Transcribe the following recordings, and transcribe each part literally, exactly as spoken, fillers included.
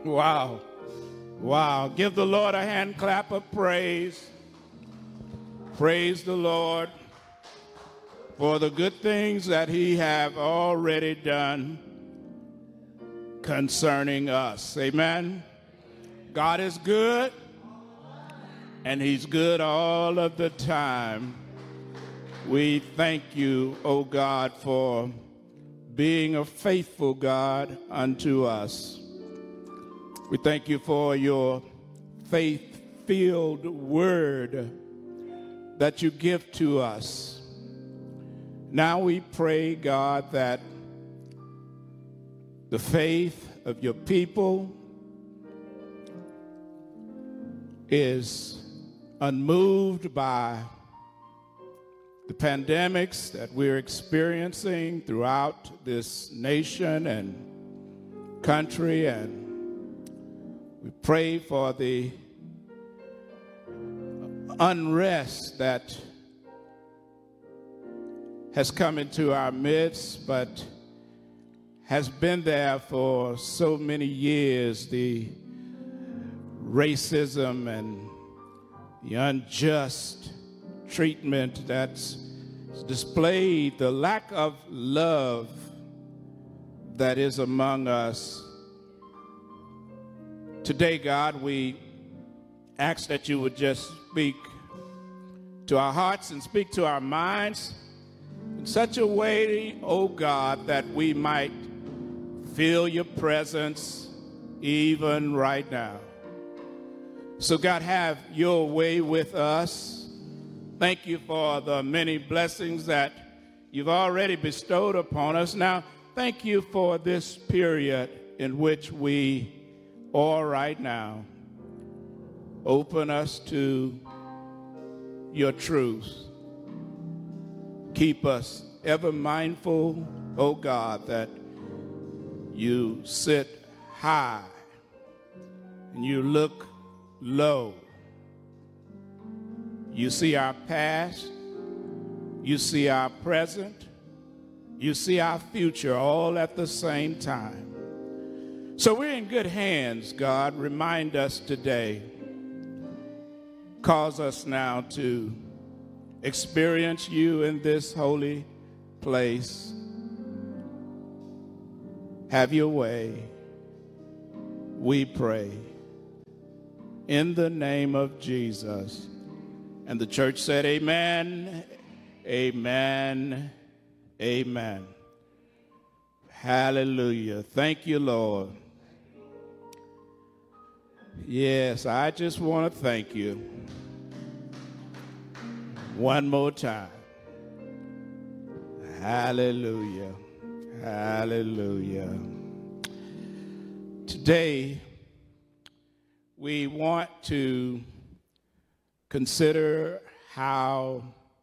Wow. Wow. Give the Lord a hand clap of praise. Praise the Lord for the good things that he have already done concerning us. Amen. God is good, and he's good all of the time. We thank you, O God, for being a faithful God unto us. We thank you for your faith-filled word that you give to us. Now we pray, God, that the faith of your people is unmoved by the pandemics that we're experiencing throughout this nation and country, and we pray for the unrest that has come into our midst, but has been there for so many years, the racism and the unjust treatment that's displayed, the lack of love that is among us. Today, God, we ask that you would just speak to our hearts and speak to our minds in such a way, oh God, that we might feel your presence even right now. So God, have your way with us. Thank you for the many blessings that you've already bestowed upon us. Now, thank you for this period in which we are right now. Open us to your truth. Keep us ever mindful, oh God, that you sit high and you look low. You see our past, you see our present, you see our future all at the same time. So we're in good hands, God. Remind us today. Cause us now to experience you in this holy place. Have your way, we pray, in the name of Jesus. And the church said, amen, amen, amen. Hallelujah. Thank you, Lord. Yes, I just want to thank you one more time. Hallelujah. Hallelujah. Today, we want to consider how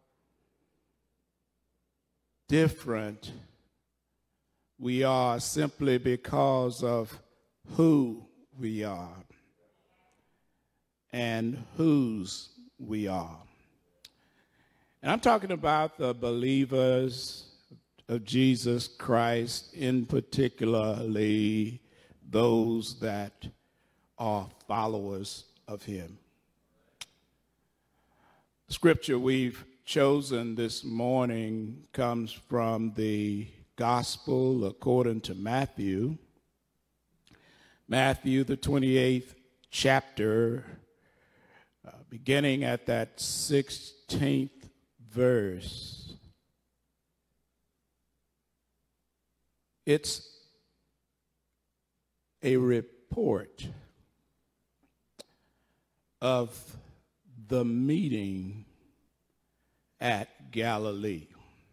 different we are simply because of who we are and whose we are. And I'm talking about the believers of Jesus Christ, in particularly those that are followers of him. The scripture we've chosen this morning comes from the Gospel according to Matthew. Matthew, the twenty-eighth chapter, uh, beginning at that sixteenth verse. It's a report of the meeting at Galilee.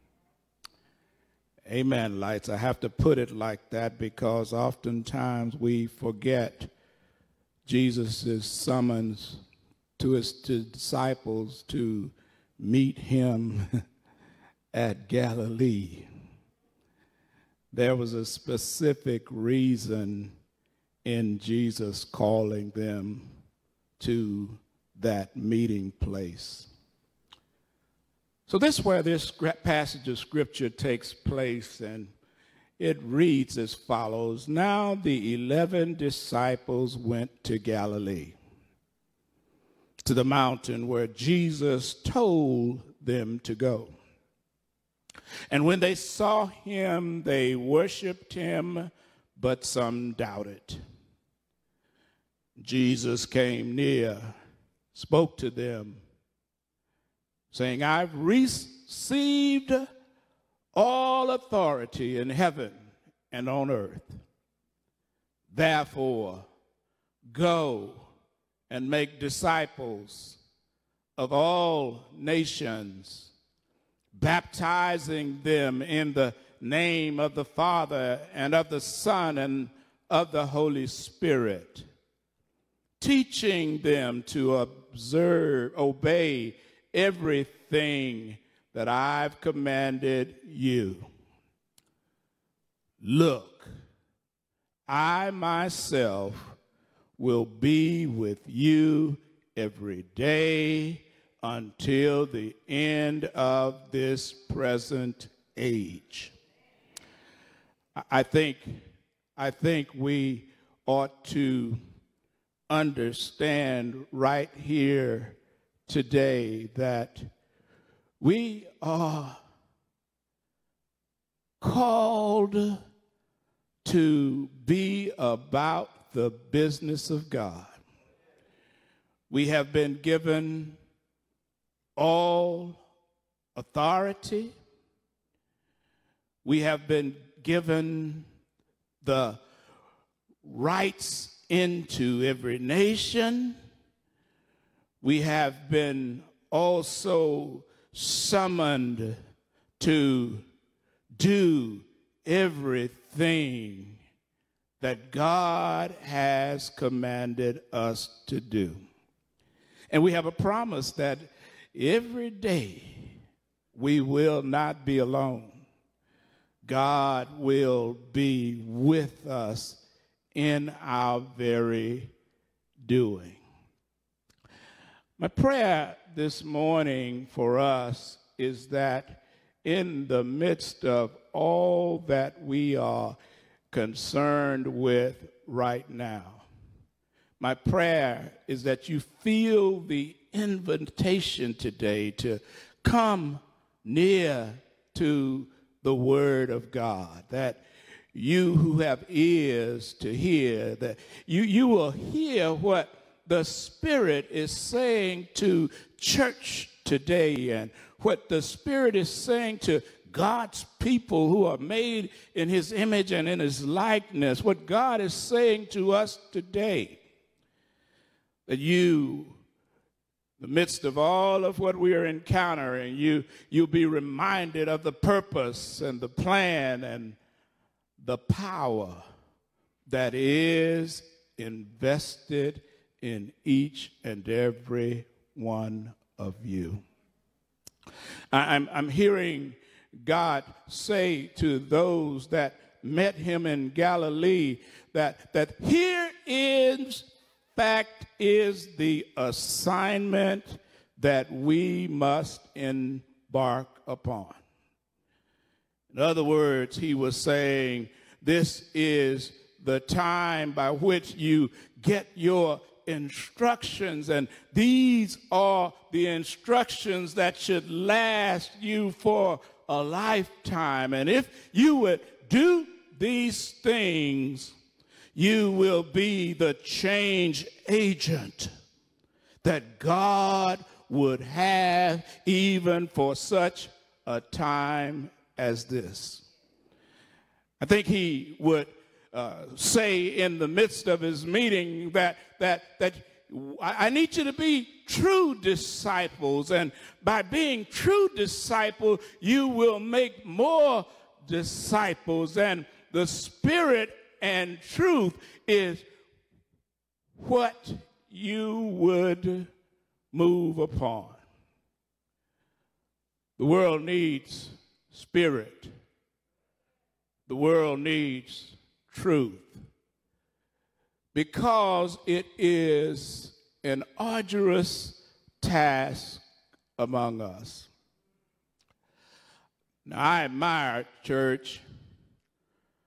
Amen, lights. I have to put it like that because oftentimes we forget Jesus' summons to his to disciples to meet him at Galilee. There was a specific reason in Jesus calling them to that meeting place. So this is where this passage of scripture takes place, and it reads as follows: Now the eleven disciples went to Galilee, to the mountain where Jesus told them to go. And when they saw him, they worshiped him, but some doubted. Jesus came near, spoke to them, saying, I've received all authority in heaven and on earth. Therefore, go and make disciples of all nations, baptizing them in the name of the Father and of the Son and of the Holy Spirit, teaching them to observe, obey everything that I've commanded you. Look, I myself will be with you every day until the end of this present age. I think, I think we ought to understand right here today that we are called to be about the business of God. We have been given all authority. We have been given the rights into every nation. We have been also summoned to do everything that God has commanded us to do. And we have a promise that every day we will not be alone. God will be with us in our very doing. My prayer this morning for us is that in the midst of all that we are concerned with right now, my prayer is that you feel the invitation today to come near to the Word of God, that you who have ears to hear, that you, you will hear what the Spirit is saying to church today and what the Spirit is saying to God's people who are made in his image and in his likeness, what God is saying to us today. That you, in the midst of all of what we are encountering, you, you'll be reminded of the purpose and the plan and the power that is invested in each and every one of you. I'm, I'm hearing God say to those that met him in Galilee that, that here is, fact, is the assignment that we must embark upon. In other words, he was saying, this is the time by which you get your instructions, and these are the instructions that should last you for a lifetime. And if you would do these things, you will be the change agent that God would have even for such a time as this. I think he would uh, say in the midst of his meeting that, that, that I need you to be true disciples, and by being true disciples, you will make more disciples, and the Spirit and truth is what you would move upon. The world needs spirit. The world needs truth, because it is an arduous task among us. Now, I admire, church,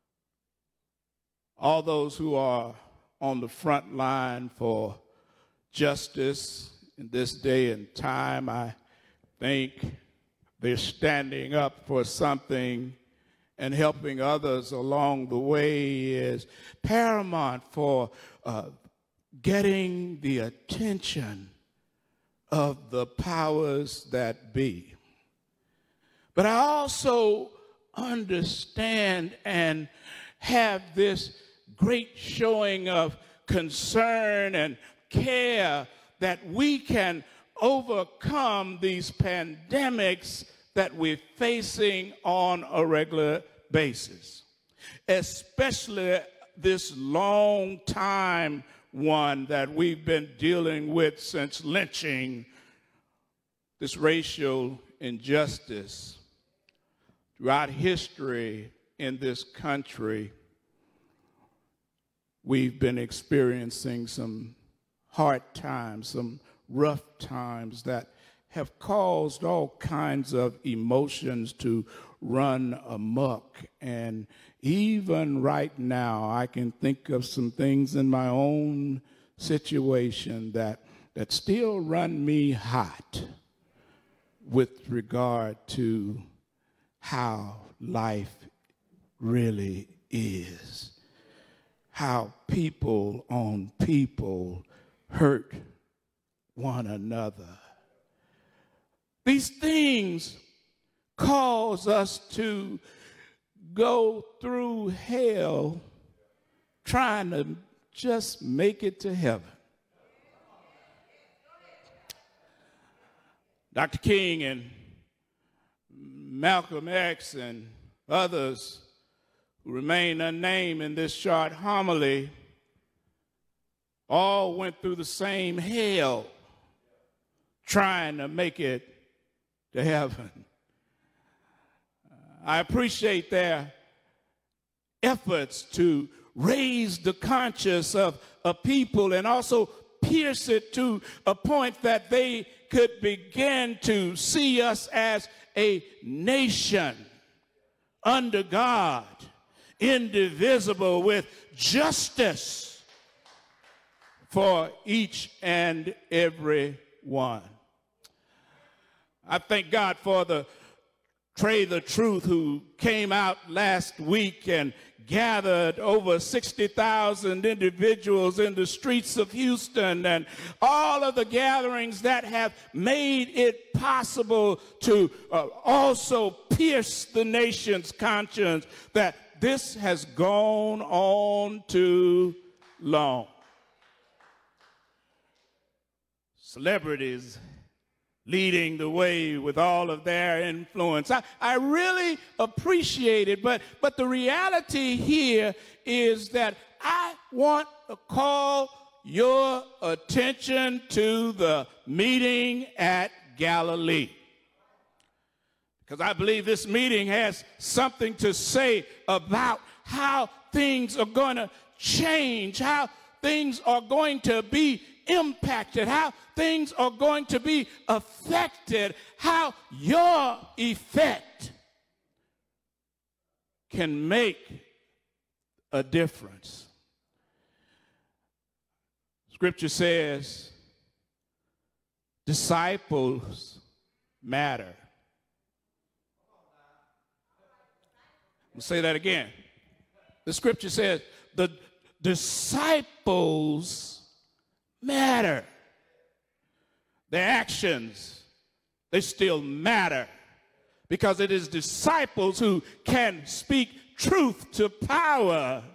all those who are on the front line for justice in this day and time. I think they're standing up for something, and helping others along the way is paramount for uh, getting the attention of the powers that be. But I also understand and have this great showing of concern and care that we can overcome these pandemics that we're facing on a regular basis, especially this long time one that we've been dealing with since lynching, this racial injustice. Throughout history in this country, we've been experiencing some hard times, some rough times that have caused all kinds of emotions to run amok. And even right now, I can think of some things in my own situation that, that still run me hot with regard to how life really is, how people on people hurt one another. These things cause us to go through hell trying to just make it to heaven. Doctor King and Malcolm X and others who remain unnamed in this short homily all went through the same hell trying to make it to heaven. I appreciate their efforts to raise the conscience of a people and also pierce it to a point that they could begin to see us as a nation under God, indivisible, with justice for each and every one. I thank God for the Trey the Truth, who came out last week and gathered over sixty thousand individuals in the streets of Houston, and all of the gatherings that have made it possible to uh, also pierce the nation's conscience that this has gone on too long. Celebrities leading the way with all of their influence. I, I really appreciate it, but, but the reality here is that I want to call your attention to the meeting at Galilee, because I believe this meeting has something to say about how things are going to change, how things are going to be impacted, how things are going to be affected, how your effect can make a difference. Scripture says disciples matter. I'll say that again. The scripture says the disciples matter. Their actions, they still matter, because it is disciples who can speak truth to power.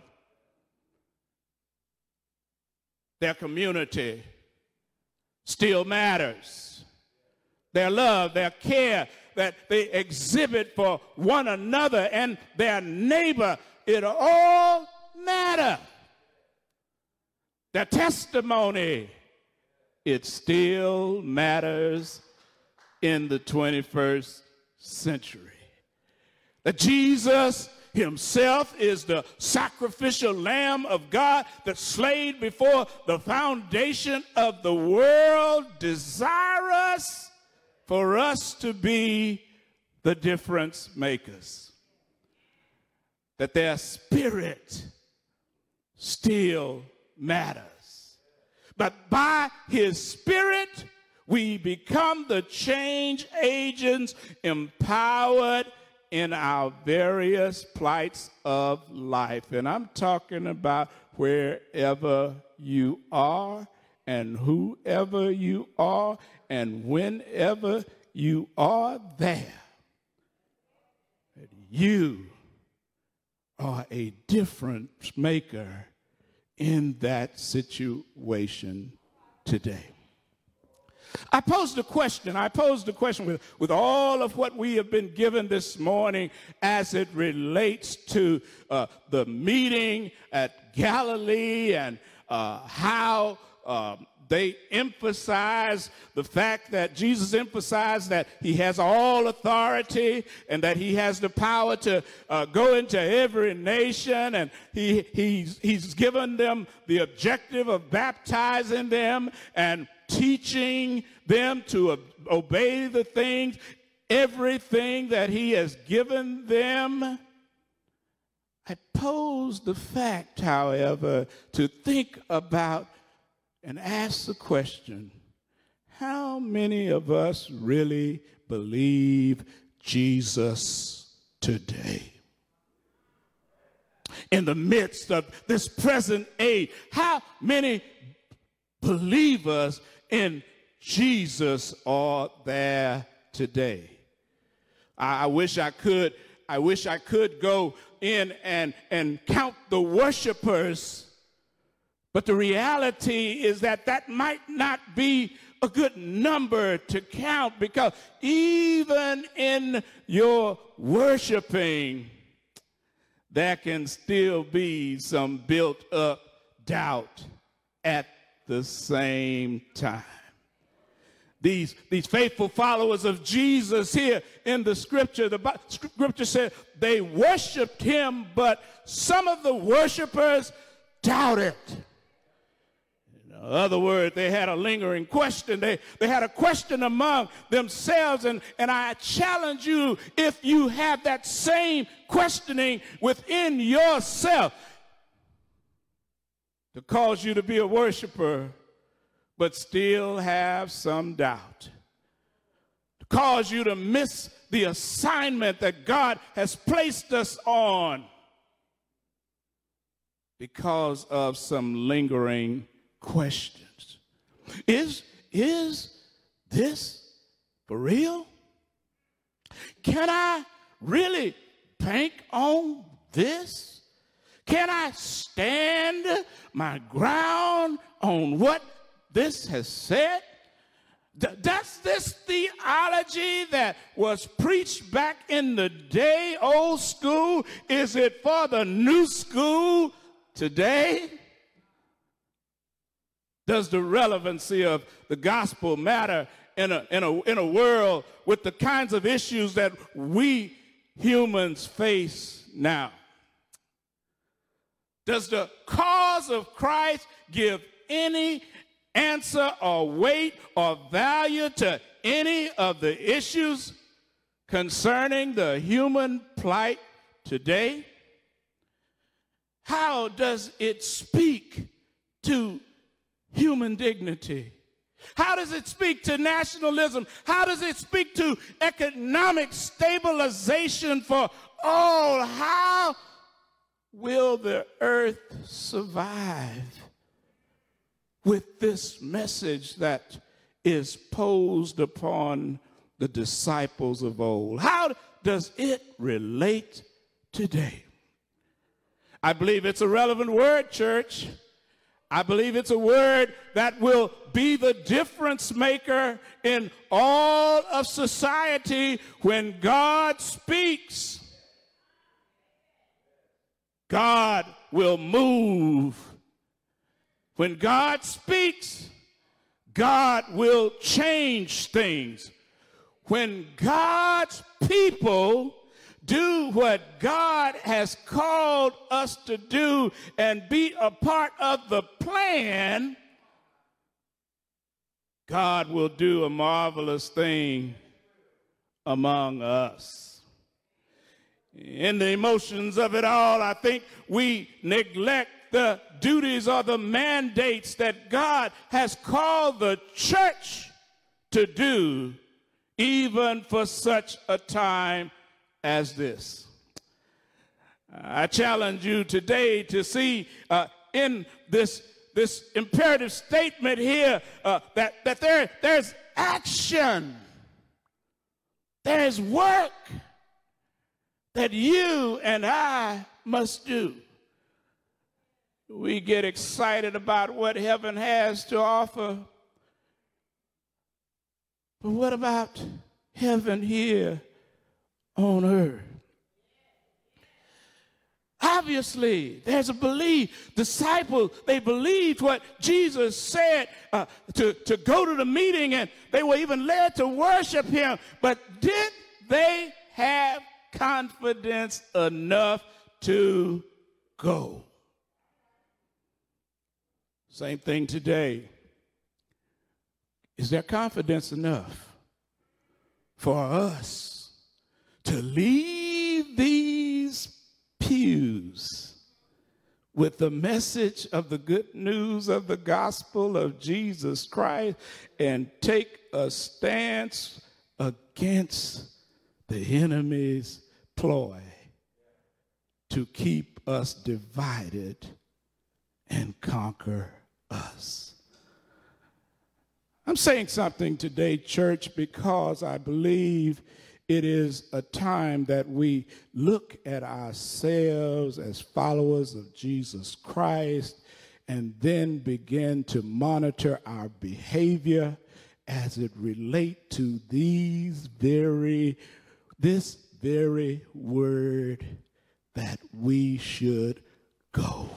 Their community still matters. Their love, their care that they exhibit for one another and their neighbor, it all matters. Their testimony, it still matters in the twenty-first century. That Jesus himself is the sacrificial Lamb of God that slayed before the foundation of the world, desirous for us to be the difference makers. That their spirit still matters. But by his Spirit, we become the change agents empowered in our various plights of life. And I'm talking about wherever you are and whoever you are and whenever you are there. You are a difference maker in that situation today. I posed a question. I posed a question with, with all of what we have been given this morning as it relates to uh, the meeting at Galilee and uh, how uh, they emphasize the fact that Jesus emphasized that he has all authority and that he has the power to uh, go into every nation, and he, he's, he's given them the objective of baptizing them and teaching them to obey the things, everything that he has given them. I pose the fact, however, to think about and ask the question, how many of us really believe Jesus today? In the midst of this present age, how many believers in Jesus are there today? I, I wish I could, I wish I could go in and, and count the worshipers, but the reality is that that might not be a good number to count, because even in your worshiping, there can still be some built-up doubt at the same time. These, these faithful followers of Jesus here in the scripture, the scripture said they worshiped him, but some of the worshipers doubted. In other words, they had a lingering question. They, they had a question among themselves, and, and I challenge you, if you have that same questioning within yourself, to cause you to be a worshiper but still have some doubt, to cause you to miss the assignment that God has placed us on because of some lingering questions. Is, is this for real? Can I really bank on this? Can I stand my ground on what this has said? D- does this theology that was preached back in the day, old school, is it for the new school today? Does the relevancy of the gospel matter in a, in a, in a world with the kinds of issues that we humans face now? Does the cause of Christ give any answer or weight or value to any of the issues concerning the human plight today? How does it speak to human dignity? How does it speak to nationalism? How does it speak to economic stabilization for all? How will the earth survive with this message that is posed upon the disciples of old? How does it relate today? I believe it's a relevant word, church. I believe it's a word that will be the difference maker in all of society. When God speaks, God will move. When God speaks, God will change things. When God's people do what God has called us to do and be a part of the plan, God will do a marvelous thing among us. In the emotions of it all, I think we neglect the duties or the mandates that God has called the church to do, even for such a time as this. I challenge you today to see uh, in this, this imperative statement here uh, that, that there, there's action, there's work that you and I must do. We get excited about what heaven has to offer, but what about heaven here on earth? Obviously, there's a belief. Disciples, they believed what Jesus said uh, to, to go to the meeting, and they were even led to worship him. But did they have confidence enough to go? Same thing today. Is there confidence enough for us to leave these pews with the message of the good news of the gospel of Jesus Christ and take a stance against the enemy's ploy to keep us divided and conquer us? I'm saying something today, church, because I believe it is a time that we look at ourselves as followers of Jesus Christ and then begin to monitor our behavior as it relates to these very, this very word that we should go.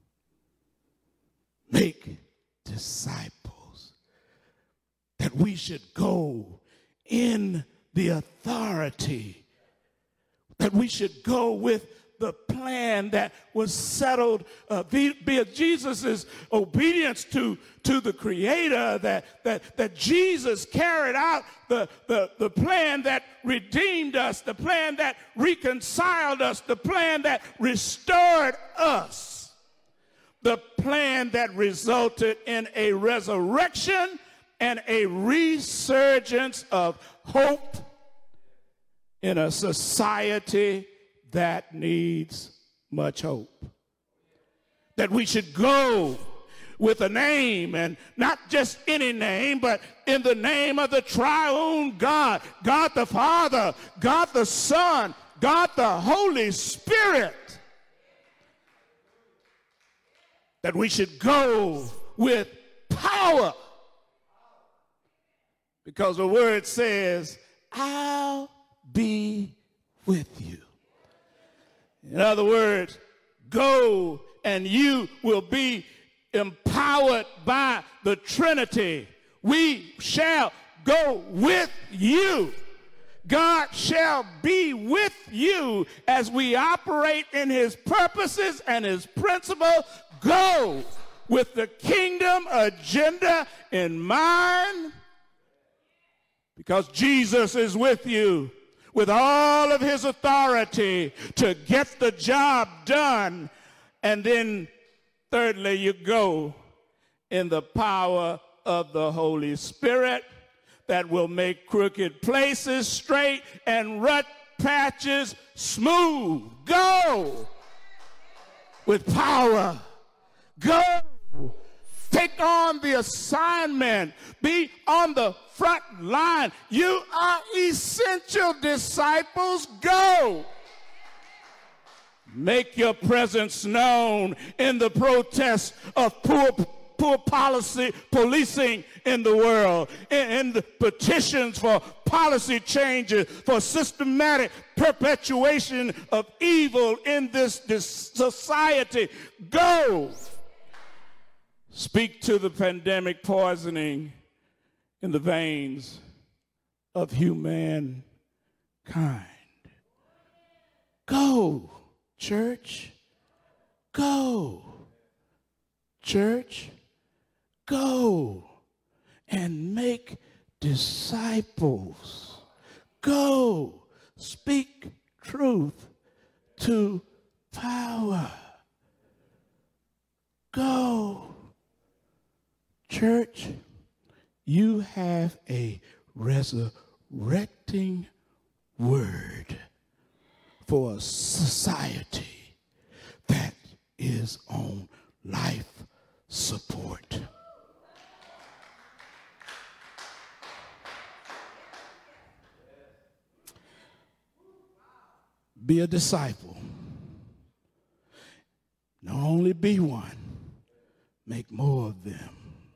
Make disciples. That we should go in the authority, that we should go with the plan that was settled uh, via Jesus' obedience to, to the Creator, that, that, that Jesus carried out the, the, the plan that redeemed us, the plan that reconciled us, the plan that restored us, the plan that resulted in a resurrection and a resurgence of hope in a society that needs much hope. That we should go with a name, and not just any name, but in the name of the triune God, God the Father, God the Son, God the Holy Spirit. That we should go with power, because the word says, I'll be with you. In other words, go and you will be empowered by the Trinity. We shall go with you. God shall be with you as we operate in his purposes and his principles. Go with the kingdom agenda in mind, because Jesus is with you with all of his authority to get the job done. And then thirdly, you go in the power of the Holy Spirit that will make crooked places straight and rut patches smooth. Go with power. Go. Take on the assignment. Be on the front line. You are essential disciples. Go. Make your presence known in the protests of poor, poor policy, policing in the world, in, in the petitions for policy changes, for systematic perpetuation of evil in this, this society. Go. Speak to the pandemic poisoning in the veins of humankind. Go, church. Go, church. Go and make disciples. Go, speak truth to power. go. Church, you have a resurrecting word for a society that is on life support. Be a disciple. Not only be one, make more of them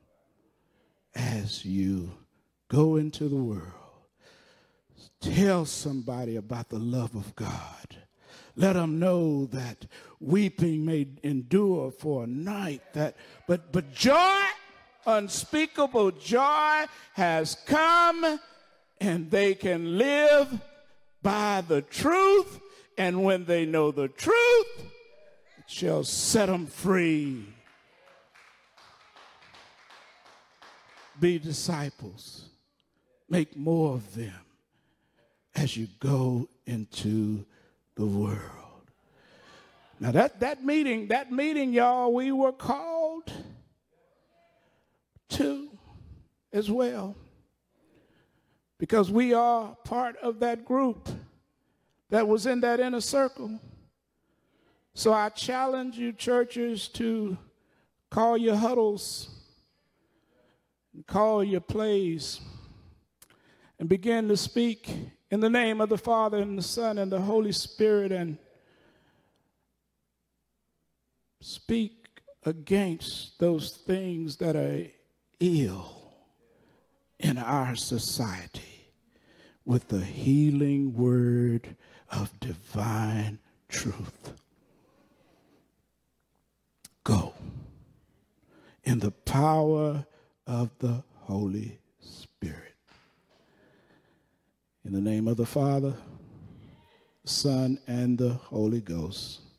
as you go into the world. Tell somebody about the love of God. Let them know that weeping may endure for a night, that but but joy, unspeakable joy has come, and they can live by the truth, and when they know the truth, it shall set them free. Be disciples. Make more of them as you go into the world. Now that, that meeting, that meeting, y'all, we were called to as well, because we are part of that group that was in that inner circle. So I challenge you, churches, to call your huddles, call your plays, and begin to speak in the name of the Father and the Son and the Holy Spirit, and speak against those things that are ill in our society with the healing word of divine truth. Go in the power of the Holy Spirit. In the name of the Father, Son, and the Holy Ghost.